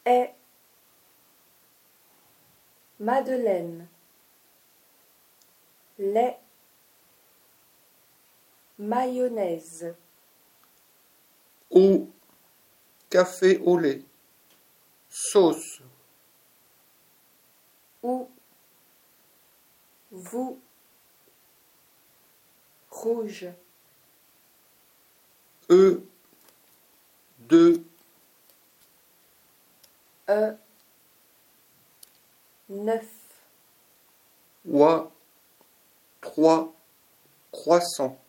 est Madeleine, lait, mayonnaise, Eau, café au lait, sauce, ou, vous, rouge, œufs, deux, neuf, oie, trois, croissant.